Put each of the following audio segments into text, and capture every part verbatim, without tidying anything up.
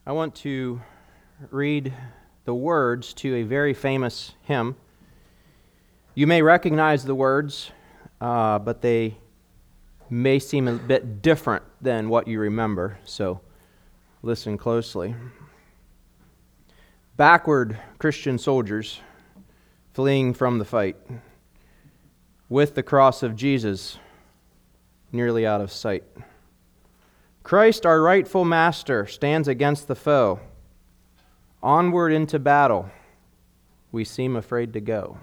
I want to read the words to a very famous hymn. You may recognize the words, uh, but they may seem a bit different than what you remember, so listen closely. Backward, Christian soldiers, fleeing from the fight, with the cross of Jesus nearly out of sight. Christ, our rightful master, stands against the foe. Onward into battle, we seem afraid to go.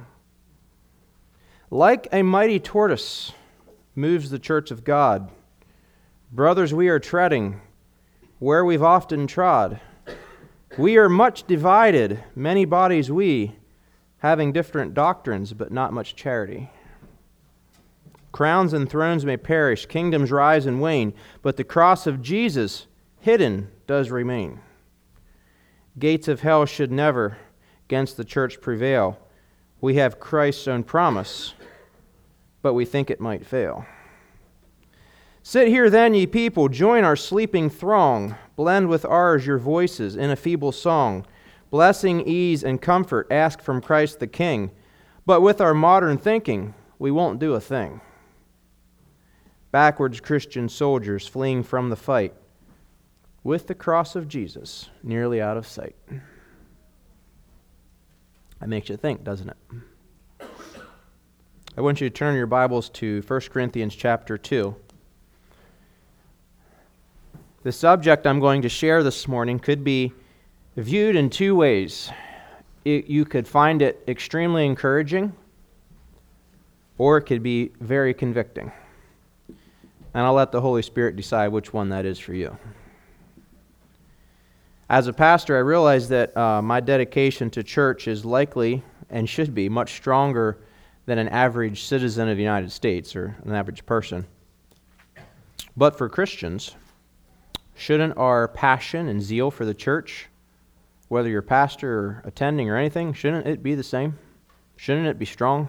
Like a mighty tortoise moves the church of God. Brothers, we are treading where we've often trod. We are much divided, many bodies we, having different doctrines, but not much charity. Crowns and thrones may perish, kingdoms rise and wane, but the cross of Jesus, hidden, does remain. Gates of hell should never against the church prevail. We have Christ's own promise, but we think it might fail. Sit here then, ye people, join our sleeping throng. Blend with ours your voices in a feeble song. Blessing, ease, and comfort ask from Christ the King. But with our modern thinking, we won't do a thing. Backwards Christian soldiers fleeing from the fight, with the cross of Jesus nearly out of sight. That makes you think, doesn't it? I want you to turn your Bibles to First Corinthians chapter two. The subject I'm going to share this morning could be viewed in two ways. It, you could find it extremely encouraging, or it could be very convicting. And I'll let the Holy Spirit decide which one that is for you. As a pastor, I realize that uh, my dedication to church is likely and should be much stronger than an average citizen of the United States or an average person. But for Christians, shouldn't our passion and zeal for the church, whether you're pastor or attending or anything, shouldn't it be the same? Shouldn't it be strong?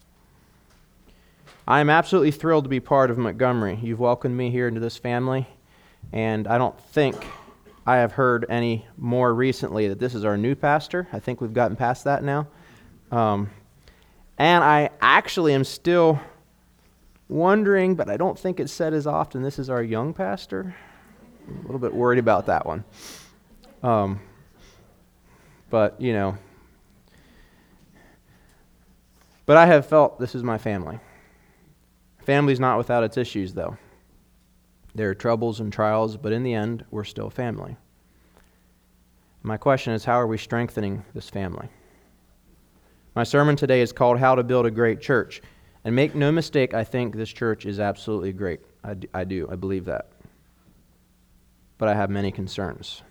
I am absolutely thrilled to be part of Montgomery. You've welcomed me here into this family, and I don't think I have heard any more recently that this is our new pastor. I think we've gotten past that now. Um, and I actually am still wondering, but I don't think it's said as often, this is our young pastor. I'm a little bit worried about that one. Um, but, you know, but I have felt this is my family. Family's not without its issues, though. There are troubles and trials, but in the end, we're still family. My question is, how are we strengthening this family? My sermon today is called How to Build a Great Church. And make no mistake, I think this church is absolutely great. I do, I do. I believe that. But I have many concerns.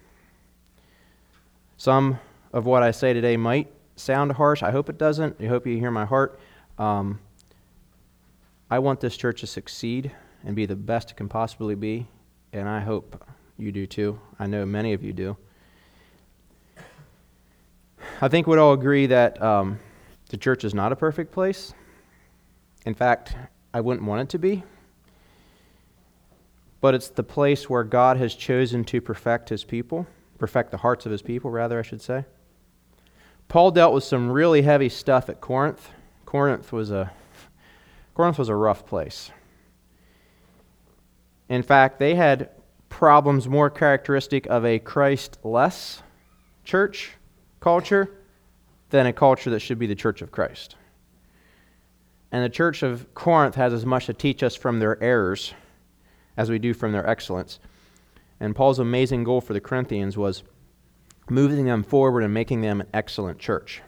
Some of what I say today might sound harsh. I hope it doesn't. I hope you hear my heart. Um, I want this church to succeed and be the best it can possibly be, and I hope you do too. I know many of you do. I think we'd all agree that um, the church is not a perfect place. In fact, I wouldn't want it to be. But it's the place where God has chosen to perfect His people, perfect the hearts of His people, rather, I should say. Paul dealt with some really heavy stuff at Corinth. Corinth was a Corinth was a rough place. In fact, they had problems more characteristic of a Christ-less church culture than a culture that should be the church of Christ. And the church of Corinth has as much to teach us from their errors as we do from their excellence. And Paul's amazing goal for the Corinthians was moving them forward and making them an excellent church.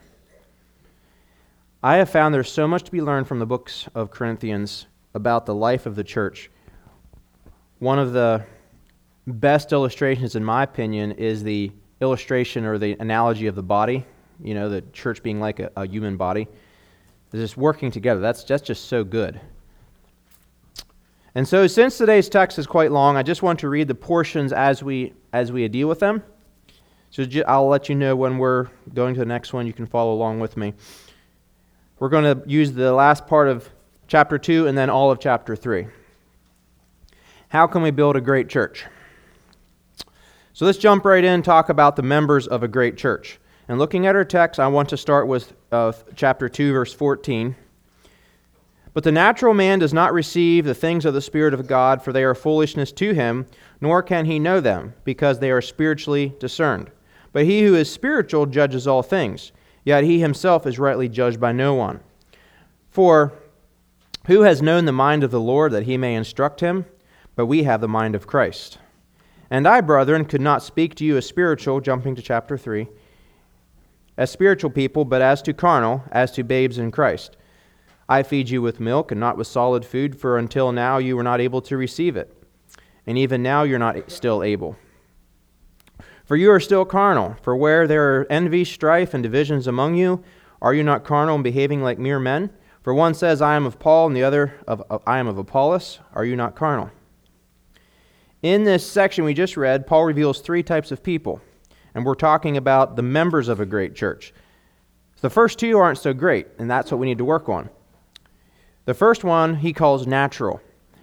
I have found there's so much to be learned from the books of Corinthians about the life of the church. One of the best illustrations, in my opinion, is the illustration or the analogy of the body. You know, the church being like a, a human body. They're just working together. That's, that's just so good. And so since today's text is quite long, I just want to read the portions as we as we deal with them. So I'll let you know when we're going to the next one. You can follow along with me. We're going to use the last part of chapter two and then all of chapter three. How can we build a great church? So let's jump right in and talk about the members of a great church. And looking at our text, I want to start with uh, chapter two, verse fourteen. But the natural man does not receive the things of the Spirit of God, for they are foolishness to him, nor can he know them, because they are spiritually discerned. But he who is spiritual judges all things, yet he himself is rightly judged by no one. For who has known the mind of the Lord that he may instruct him? But we have the mind of Christ. And I, brethren, could not speak to you as spiritual, jumping to chapter three, as spiritual people, but as to carnal, as to babes in Christ. I feed you with milk and not with solid food, for until now you were not able to receive it, and even now you're not still able. For you are still carnal, for where there are envy, strife, and divisions among you, are you not carnal and behaving like mere men? For one says, I am of Paul, and the other, of, of I am of Apollos. Are you not carnal? In this section we just read, Paul reveals three types of people, and we're talking about the members of a great church. The first two aren't so great, and that's what we need to work on. The first one he calls natural.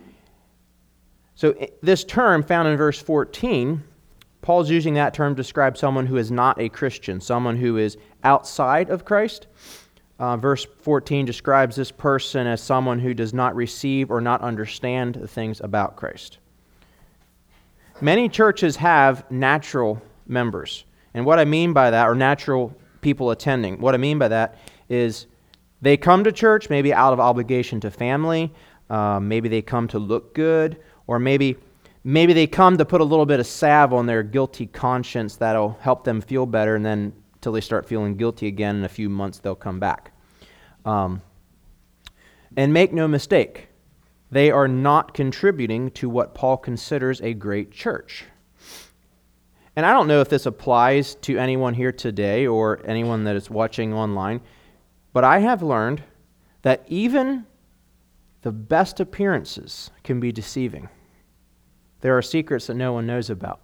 So this term found in verse fourteen, Paul's using that term to describe someone who is not a Christian, someone who is outside of Christ. Uh, verse fourteen describes this person as someone who does not receive or not understand the things about Christ. Many churches have natural members. And what I mean by that, or natural people attending, what I mean by that is they come to church maybe out of obligation to family, uh, maybe they come to look good, or maybe maybe they come to put a little bit of salve on their guilty conscience that'll help them feel better, and then until they start feeling guilty again in a few months, they'll come back. Um, and make no mistake, they are not contributing to what Paul considers a great church. And I don't know if this applies to anyone here today or anyone that is watching online, but I have learned that even the best appearances can be deceiving. There are secrets that no one knows about.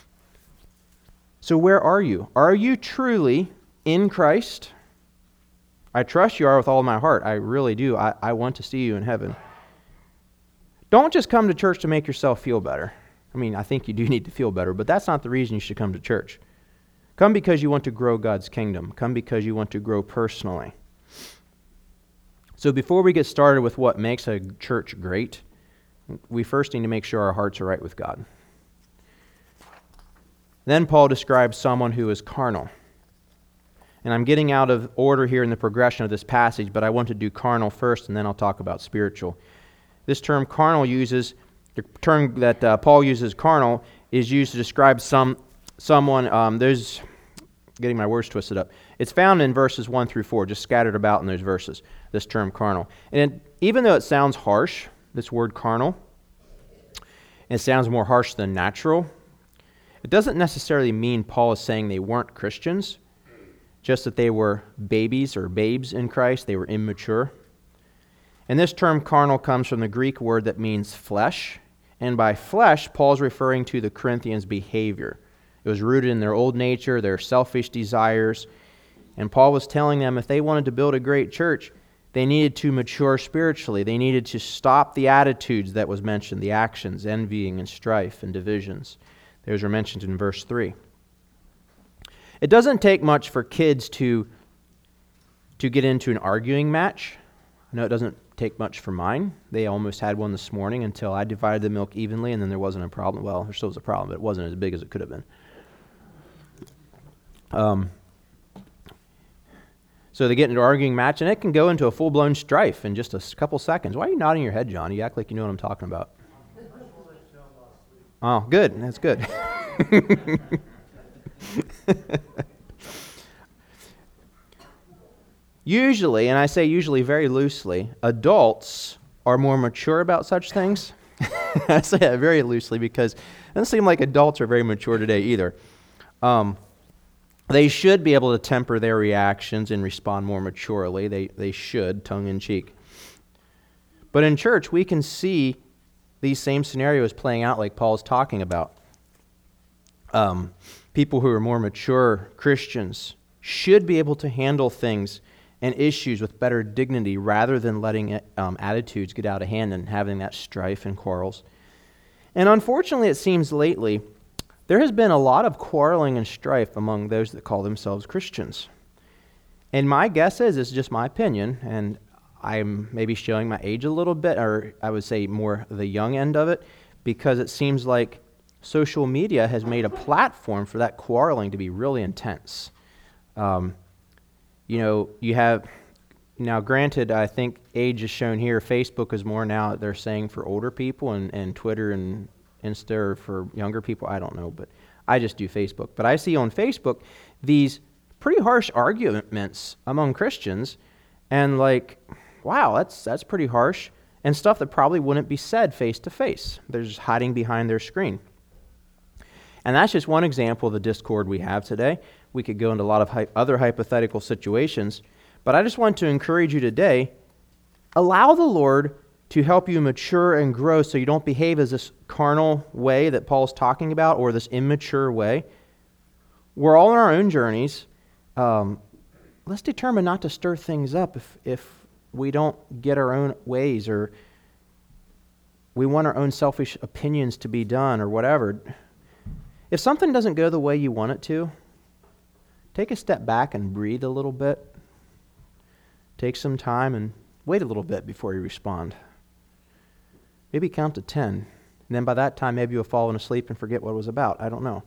So where are you? Are you truly in Christ? I trust you are with all my heart. I really do. I, I want to see you in heaven. Don't just come to church to make yourself feel better. I mean, I think you do need to feel better, but that's not the reason you should come to church. Come because you want to grow God's kingdom. Come because you want to grow personally. So before we get started with what makes a church great, we first need to make sure our hearts are right with God. Then Paul describes someone who is carnal. And I'm getting out of order here in the progression of this passage, but I want to do carnal first, and then I'll talk about spiritual. This term carnal uses, the term that uh, Paul uses, carnal, is used to describe some someone, um, there's, getting my words twisted up. It's found in verses one through four, just scattered about in those verses, this term carnal. And it, even though it sounds harsh, this word carnal, it sounds more harsh than natural, it doesn't necessarily mean Paul is saying they weren't Christians, just that they were babies or babes in Christ, they were immature. And this term carnal comes from the Greek word that means flesh, and by flesh, Paul's referring to the Corinthians' behavior. It was rooted in their old nature, their selfish desires, and Paul was telling them if they wanted to build a great church, they needed to mature spiritually. They needed to stop the attitudes that was mentioned, the actions, envying and strife and divisions. Those are mentioned in verse three. It doesn't take much for kids to, to get into an arguing match. I know it doesn't take much for mine. They almost had one this morning until I divided the milk evenly and then there wasn't a problem. Well, there still was a problem, but it wasn't as big as it could have been. Um, so they get into an arguing match, and it can go into a full-blown strife in just a couple seconds. Why are you nodding your head, John? You act like you know what I'm talking about. Oh, good. That's good. Usually, and I say usually very loosely, adults are more mature about such things. I say that very loosely because it doesn't seem like adults are very mature today either. Um, they should be able to temper their reactions and respond more maturely. They, they should, tongue-in-cheek. But in church, we can see these same scenarios playing out like Paul's talking about. Um, people who are more mature Christians should be able to handle things and issues with better dignity rather than letting um, attitudes get out of hand and having that strife and quarrels. And unfortunately, it seems lately there has been a lot of quarreling and strife among those that call themselves Christians. And my guess is, it's just my opinion, and I'm maybe showing my age a little bit, or I would say more the young end of it, because it seems like social media has made a platform for that quarreling to be really intense. Um, you know, you have, now granted, I think age is shown here. Facebook is more now, they're saying, for older people, and, and Twitter and Insta are for younger people. I don't know, but I just do Facebook. But I see on Facebook these pretty harsh arguments among Christians, and like, wow, that's that's pretty harsh, and stuff that probably wouldn't be said face to face. They're just hiding behind their screen. And that's just one example of the discord we have today. We could go into a lot of hy- other hypothetical situations, but I just want to encourage you today, allow the Lord to help you mature and grow so you don't behave as this carnal way that Paul's talking about, or this immature way. We're all on our own journeys. Um, let's determine not to stir things up if, if we don't get our own ways, or we want our own selfish opinions to be done, or whatever. If something doesn't go the way you want it to, take a step back and breathe a little bit. Take some time and wait a little bit before you respond. Maybe count to ten. And then by that time, maybe you'll fall asleep and forget what it was about. I don't know.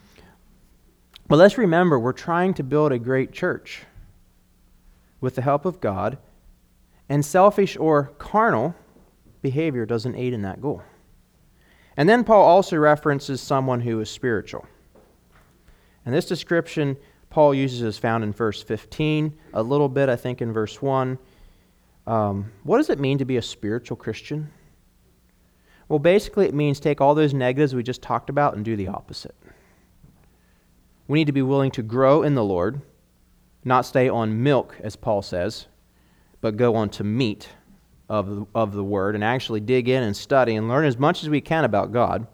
But let's remember, we're trying to build a great church with the help of God, and selfish or carnal behavior doesn't aid in that goal. And then Paul also references someone who is spiritual. And this description Paul uses is found in verse fifteen, a little bit, I think, in verse one. Um, what does it mean to be a spiritual Christian? Well, basically it means take all those negatives we just talked about and do the opposite. We need to be willing to grow in the Lord, not stay on milk, as Paul says, but go on to meat of the, of the Word, and actually dig in and study and learn as much as we can about God.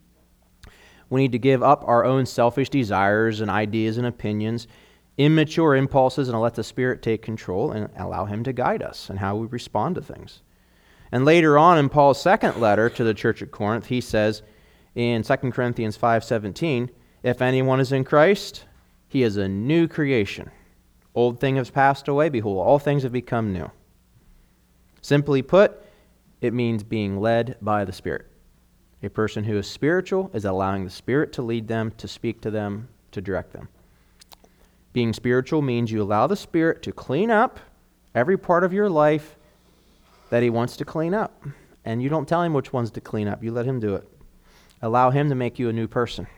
We need to give up our own selfish desires and ideas and opinions, immature impulses, and let the Spirit take control and allow Him to guide us in how we respond to things. And later on in Paul's second letter to the church at Corinth, he says in Second Corinthians five seventeen, if anyone is in Christ, he is a new creation. Old things have passed away, behold, all things have become new. Simply put, it means being led by the Spirit. A person who is spiritual is allowing the Spirit to lead them, to speak to them, to direct them. Being spiritual means you allow the Spirit to clean up every part of your life that He wants to clean up. And you don't tell Him which ones to clean up. You let Him do it. Allow Him to make you a new person.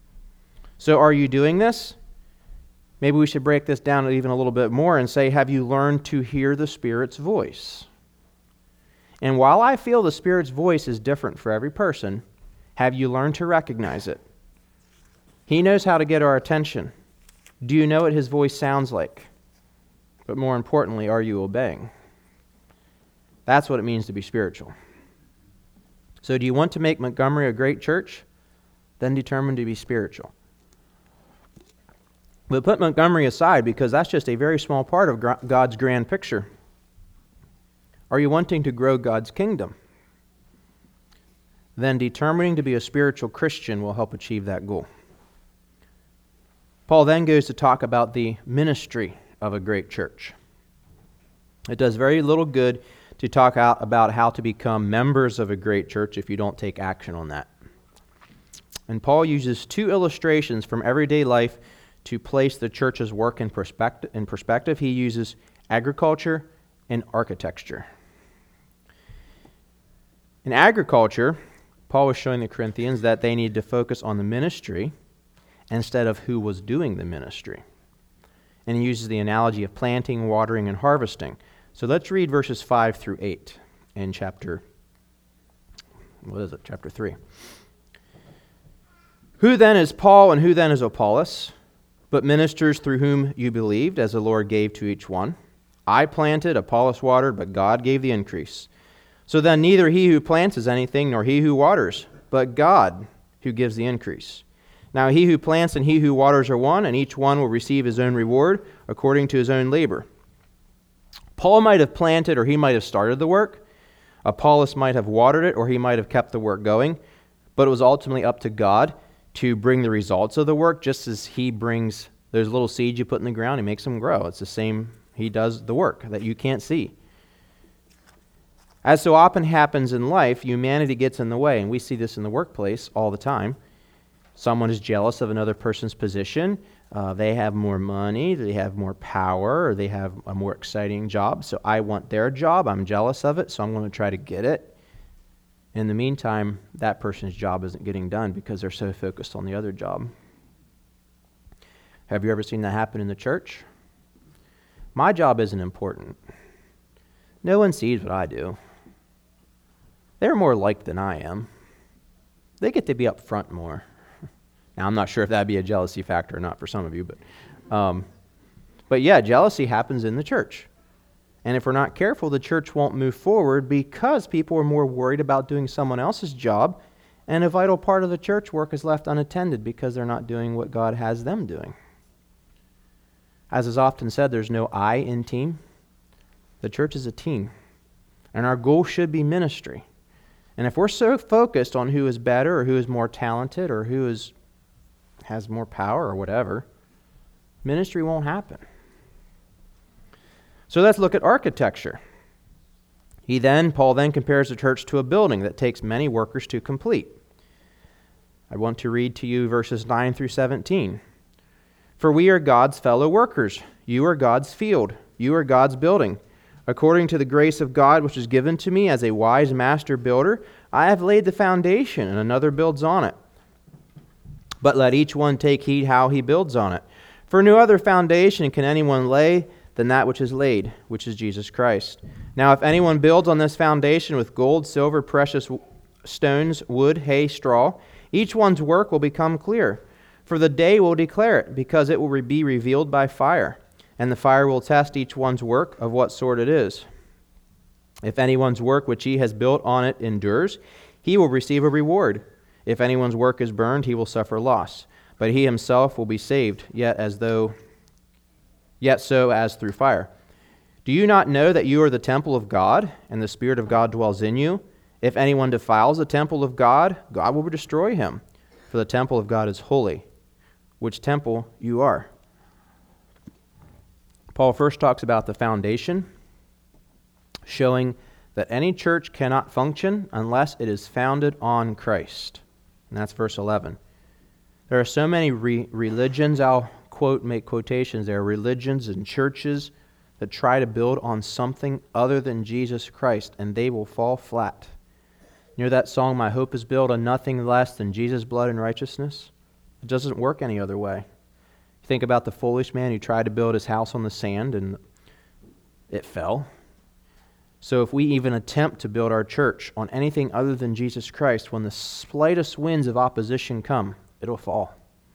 So are you doing this? Maybe we should break this down even a little bit more and say, have you learned to hear the Spirit's voice? And while I feel the Spirit's voice is different for every person, have you learned to recognize it? He knows how to get our attention. Do you know what His voice sounds like? But more importantly, are you obeying? That's what it means to be spiritual. So do you want to make Montgomery a great church? Then determine to be spiritual. But put Montgomery aside, because that's just a very small part of God's grand picture. Are you wanting to grow God's kingdom? Then determining to be a spiritual Christian will help achieve that goal. Paul then goes to talk about the ministry of a great church. It does very little good to talk out about how to become members of a great church if you don't take action on that. And Paul uses two illustrations from everyday life to place the church's work in perspective. In perspective. He uses agriculture and architecture. In agriculture, Paul was showing the Corinthians that they needed to focus on the ministry instead of who was doing the ministry. And he uses the analogy of planting, watering, and harvesting. So let's read verses five through eight in chapter, what is it, chapter three. Who then is Paul and who then is Apollos? But ministers through whom you believed, as the Lord gave to each one. I planted, Apollos watered, but God gave the increase. So then neither he who plants is anything, nor he who waters, but God who gives the increase. Now he who plants and he who waters are one, and each one will receive his own reward according to his own labor. Paul might have planted, or he might have started the work. Apollos might have watered it, or he might have kept the work going. But it was ultimately up to God to bring the results of the work, just as he brings those little seeds you put in the ground, he makes them grow. It's the same, he does the work that you can't see. As so often happens in life, humanity gets in the way, and we see this in the workplace all the time. Someone is jealous of another person's position. Uh, they have more money, they have more power, or they have a more exciting job. So I want their job, I'm jealous of it, so I'm going to try to get it. In the meantime, that person's job isn't getting done because they're so focused on the other job. Have you ever seen that happen in the church? My job isn't important. No one sees what I do. They're more liked than I am. They get to be up front more. Now, I'm not sure if that'd be a jealousy factor or not for some of you, but, um, but yeah, jealousy happens in the church. And if we're not careful, the church won't move forward because people are more worried about doing someone else's job, and a vital part of the church work is left unattended because they're not doing what God has them doing. As is often said, there's no I in team. The church is a team, and our goal should be ministry. And if we're so focused on who is better or who is more talented or who is has more power or whatever, ministry won't happen. So let's look at architecture. He then, Paul then compares the church to a building that takes many workers to complete. I want to read to you verses nine through seventeen. For we are God's fellow workers. You are God's field. You are God's building. According to the grace of God which is given to me as a wise master builder, I have laid the foundation, and another builds on it. But let each one take heed how he builds on it. For no other foundation can anyone lay than that which is laid, which is Jesus Christ. Now if anyone builds on this foundation with gold, silver, precious stones, wood, hay, straw, each one's work will become clear. For the day will declare it, because it will be revealed by fire. And the fire will test each one's work of what sort it is. If anyone's work which he has built on it endures, he will receive a reward. If anyone's work is burned, he will suffer loss. But he himself will be saved, yet as though, yet so as through fire. Do you not know that you are the temple of God, and the Spirit of God dwells in you? If anyone defiles the temple of God, God will destroy him. For the temple of God is holy, which temple you are. Paul first talks about the foundation, showing that any church cannot function unless it is founded on Christ. And that's verse eleven. There are so many re- religions, I'll quote, make quotations there, religions and churches that try to build on something other than Jesus Christ, and they will fall flat. You know that song, My Hope is Built on Nothing Less Than Jesus' Blood and Righteousness? It doesn't work any other way. You think about the foolish man who tried to build his house on the sand, and it fell. So if we even attempt to build our church on anything other than Jesus Christ, when the slightest winds of opposition come, it'll fall.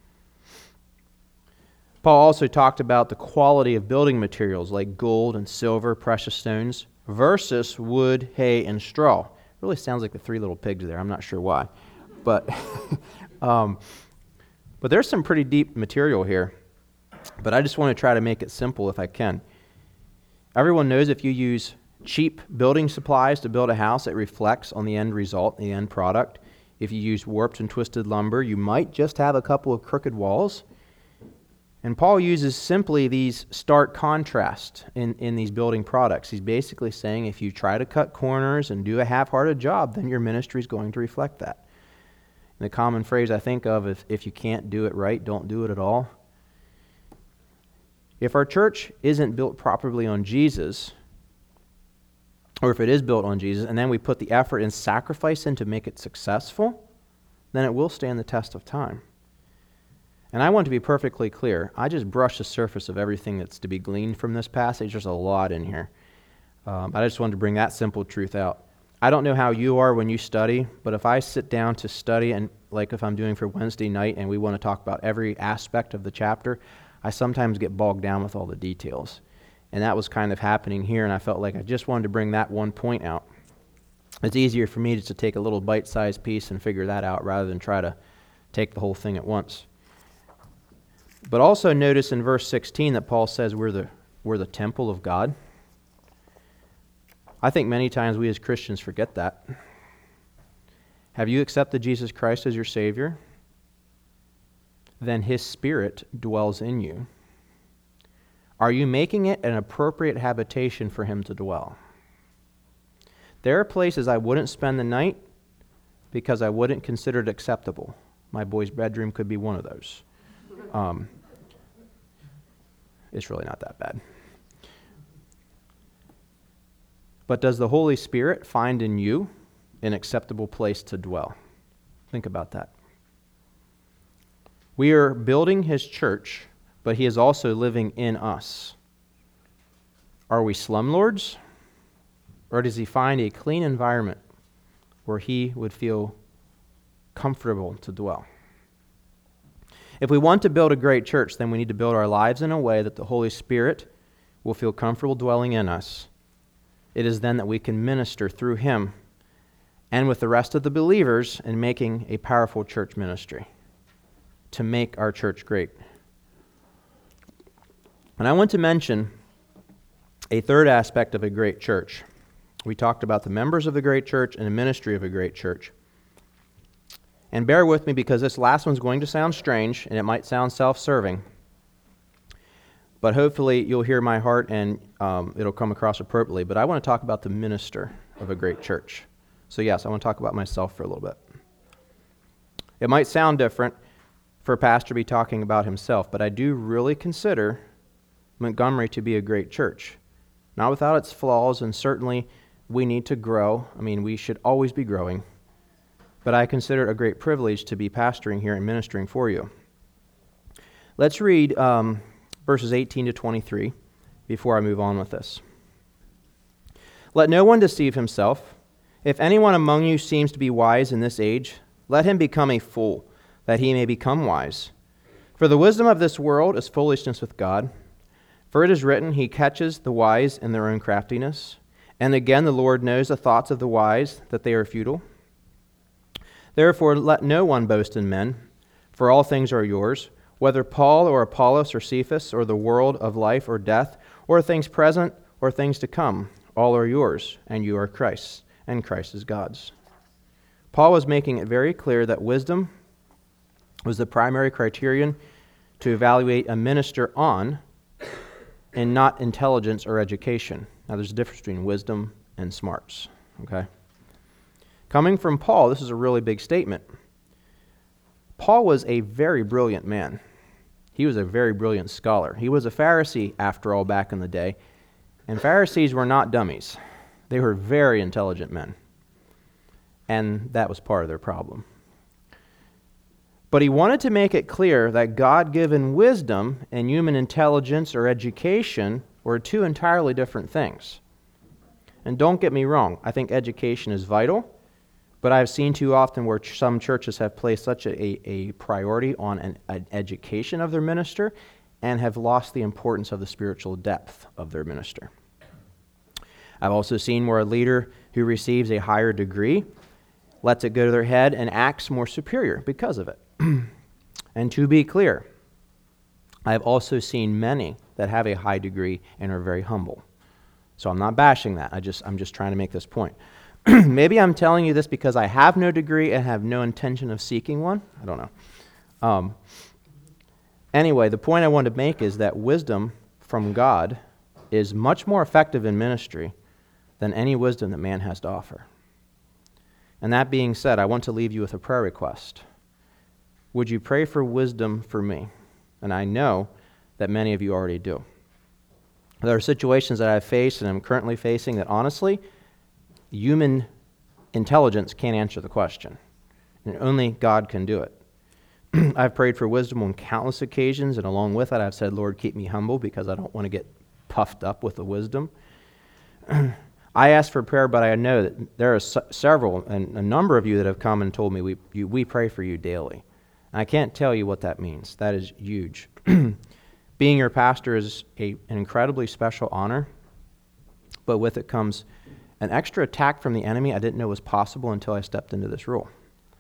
Paul also talked about the quality of building materials like gold and silver, precious stones, versus wood, hay, and straw. It really sounds like the three little pigs there. I'm not sure why. But, um, but there's some pretty deep material here. But I just want to try to make it simple if I can. Everyone knows if you use cheap building supplies to build a house, it reflects on the end result, the end product. If you use warped and twisted lumber, you might just have a couple of crooked walls. And Paul uses simply these stark contrasts in, in these building products. He's basically saying if you try to cut corners and do a half-hearted job, then your ministry is going to reflect that. And the common phrase I think of is, if you can't do it right, don't do it at all. If our church isn't built properly on Jesus, or if it is built on Jesus, and then we put the effort and sacrifice in to make it successful, then it will stand the test of time. And I want to be perfectly clear. I just brushed the surface of everything that's to be gleaned from this passage. There's a lot in here. Um, I just wanted to bring that simple truth out. I don't know how you are when you study, but if I sit down to study, and like if I'm doing for Wednesday night and we want to talk about every aspect of the chapter, I sometimes get bogged down with all the details. And that was kind of happening here, and I felt like I just wanted to bring that one point out. It's easier for me just to take a little bite-sized piece and figure that out rather than try to take the whole thing at once. But also notice in verse sixteen that Paul says we're the, we're the temple of God. I think many times we as Christians forget that. Have you accepted Jesus Christ as your Savior? then His Spirit dwells in you. Are you making it an appropriate habitation for Him to dwell? There are places I wouldn't spend the night because I wouldn't consider it acceptable. My boy's bedroom could be one of those. Um, it's really not that bad. But does the Holy Spirit find in you an acceptable place to dwell? Think about that. We are building His church, but He is also living in us. Are we slumlords? Or does He find a clean environment where He would feel comfortable to dwell? If we want to build a great church, then we need to build our lives in a way that the Holy Spirit will feel comfortable dwelling in us. It is then that we can minister through Him and with the rest of the believers in making a powerful church ministry to make our church great. And I want to mention a third aspect of a great church. We talked about the members of the great church and the ministry of a great church. And bear with me because this last one's going to sound strange and it might sound self-serving. But hopefully you'll hear my heart and um, it'll come across appropriately. But I want to talk about the minister of a great church. So yes, I want to talk about myself for a little bit. It might sound different for a pastor to be talking about himself, but I do really consider Montgomery to be a great church. Not without its flaws, and certainly we need to grow. I mean, we should always be growing. But I consider it a great privilege to be pastoring here and ministering for you. Let's read um, verses eighteen to twenty-three before I move on with this. Let no one deceive himself. If anyone among you seems to be wise in this age, let him become a fool, that he may become wise. For the wisdom of this world is foolishness with God. For it is written, He catches the wise in their own craftiness. And again, the Lord knows the thoughts of the wise, that they are futile. Therefore, let no one boast in men, for all things are yours, whether Paul or Apollos or Cephas or the world of life or death, or things present or things to come, all are yours, and you are Christ's, and Christ is God's. Paul was making it very clear that wisdom was the primary criterion to evaluate a minister on, and not intelligence or education. Now, there's a difference between wisdom and smarts, okay? Coming from Paul, this is a really big statement. Paul was a very brilliant man. He was a very brilliant scholar. He was a Pharisee, after all, back in the day. And Pharisees were not dummies. They were very intelligent men. And that was part of their problem. But he wanted to make it clear that God-given wisdom and human intelligence or education were two entirely different things. And don't get me wrong, I think education is vital, but I've seen too often where ch- some churches have placed such a, a, a priority on an, an education of their minister and have lost the importance of the spiritual depth of their minister. I've also seen where a leader who receives a higher degree lets it go to their head and acts more superior because of it. And to be clear, I've also seen many that have a high degree and are very humble. So I'm not bashing that. I just, I'm just trying to make this point. Maybe I'm telling you this because I have no degree and have no intention of seeking one. I don't know. Um, anyway, the point I want to make is that wisdom from God is much more effective in ministry than any wisdom that man has to offer. And that being said, I want to leave you with a prayer request. Would you pray for wisdom for me? And I know that many of you already do. There are situations that I've faced and I'm currently facing that honestly, human intelligence can't answer the question. And only God can do it. I've prayed for wisdom on countless occasions, and along with that, I've said, Lord, keep me humble because I don't want to get puffed up with the wisdom. I asked for prayer, but I know that there are s- several, and a number of you that have come and told me, we, you, we pray for you daily. And I can't tell you what that means. That is huge. Being your pastor is a, an incredibly special honor, but with it comes an extra attack from the enemy I didn't know was possible until I stepped into this role.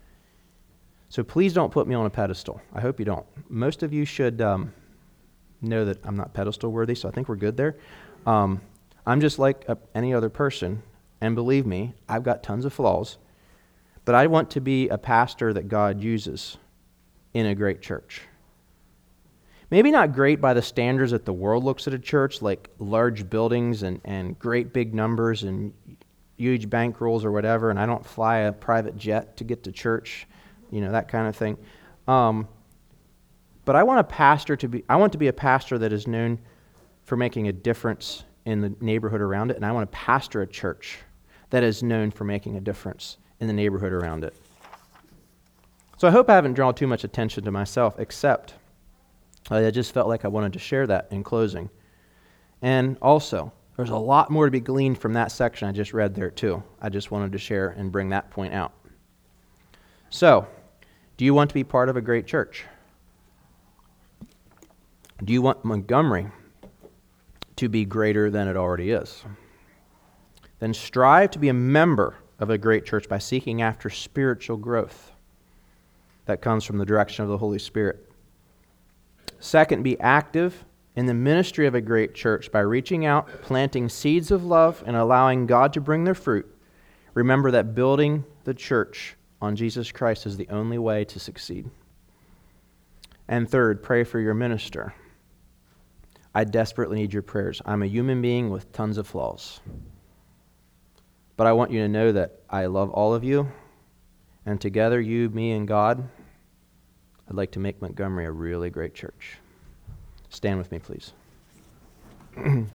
So please don't put me on a pedestal. I hope you don't. Most of you should um, know that I'm not pedestal worthy, so I think we're good there. Um, I'm just like a, any other person, and believe me, I've got tons of flaws, but I want to be a pastor that God uses in a great church. Maybe not great by the standards that the world looks at a church, like large buildings and, and great big numbers and huge bankrolls or whatever, and I don't fly a private jet to get to church, you know, that kind of thing. Um, but I want a pastor to be, I want to be a pastor that is known for making a difference in the neighborhood around it, and I want to pastor a church that is known for making a difference in the neighborhood around it. So I hope I haven't drawn too much attention to myself, except I just felt like I wanted to share that in closing. And also, there's a lot more to be gleaned from that section I just read there too. I just wanted to share and bring that point out. So, do you want to be part of a great church? Do you want Montgomery to be greater than it already is? Then strive to be a member of a great church by seeking after spiritual growth that comes from the direction of the Holy Spirit. Second, be active in the ministry of a great church by reaching out, planting seeds of love, and allowing God to bring their fruit. Remember that building the church on Jesus Christ is the only way to succeed. And third, pray for your minister. I desperately need your prayers. I'm a human being with tons of flaws. But I want you to know that I love all of you, and together, you, me, and God, I'd like to make Montgomery a really great church. Stand with me, please.